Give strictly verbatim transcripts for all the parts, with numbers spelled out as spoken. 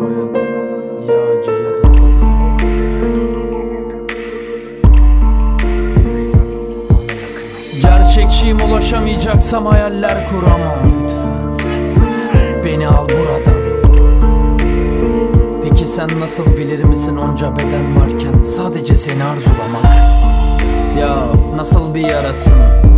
hayat ya acı ya da tadı yok. Gerçekçiyim, ulaşamayacaksam hayaller kuramam. Lütfen beni al buradan. Peki sen nasıl bilir misin onca beden varken sadece seni arzulamak? Ya nasıl bir yarasın?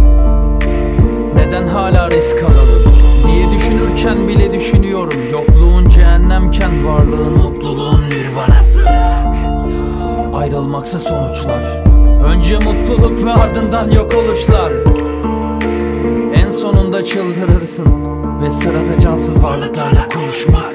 Neden hala risk alalım diye düşünürken bile düşünüyorum. Yokluğun cehennemken varlığın mutluluğun nirvanası. Ayrılmaksa sonuçlar, önce mutluluk ve ardından yok oluşlar. En sonunda çıldırırsın ve sırada cansız varlıklarla konuşmak.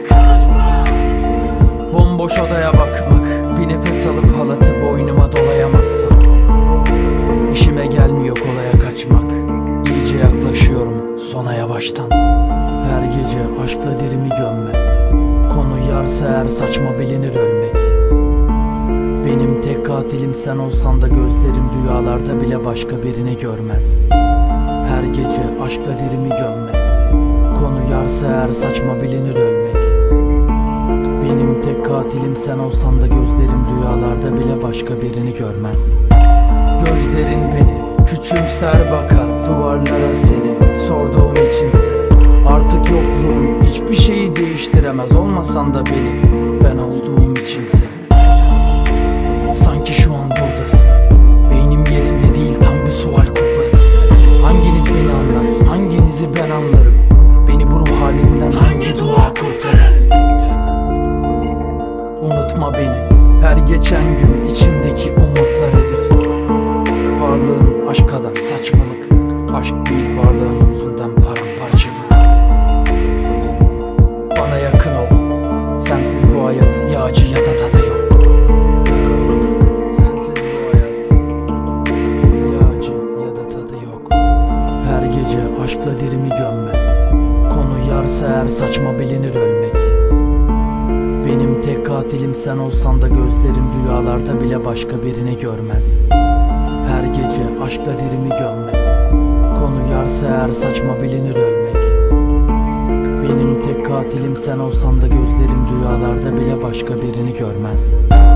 Bomboş odaya bakmak, bir nefes alıp halatı boynuma dolayamazsın. İşime gelmiyor kolaya kaçmak. İyice yaklaşıyorum sona yavaştan. Her gece aşkla derimi gömme. Konu yarsa eğer saçma bilinir ölmek. Benim tek katilim sen olsan da gözlerim rüyalarda bile başka birini görmez. Her gece aşkla derimi gömme. Konu yarsa eğer saçma bilinir ölmek. Benim tek katilim sen olsan da gözlerim rüyalarda bile başka birini görmez. Gözlerin beni küçümser bakar duvarlara seni sorduğum içinse. Artık yokluğun hiçbir şeyi değiştiremez, olmasan da benim ben olduğum içinse. Sanki şu an buradasın, beynim yerinde değil, tam bir sual kuklası. Hanginiz beni anlar, hanginizi ben anlarım? Beni bu ruh halimden hangi dua kurtarır? Unutma beni, her geçen gün içimdeki umutlar erir. Varlığın aşk kadar saçmalık, aşk değil varlığın yüzünden paramparça. Bana yakın ol, sensiz bu hayat ya acı ya da tadı yok. Sensiz bu hayat ya acı ya da tadı yok. Her gece aşkla derimi gömme. Konu yarsa eğer saçma bilinir ölmek. Benim tek katilim sen olsan da gözlerim rüyalarda bile başka birini görmez. Her gece aşkla derimi gömme. Konu yarsa eğer saçma bilinir ölmek. Benim tek katilim sen olsan da gözlerim rüyalarda bile başka birini görmez.